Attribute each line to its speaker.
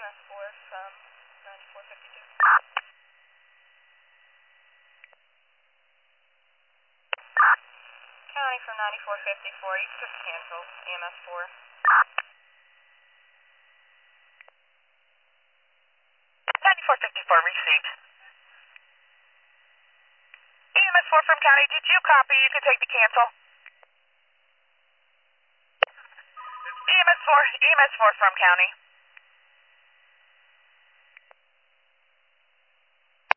Speaker 1: EMS 4 from 9452. County from 9454, you took cancel, EMS 4.
Speaker 2: 9454 received. EMS 4 from County, did you copy? You can take the cancel. EMS 4 from County.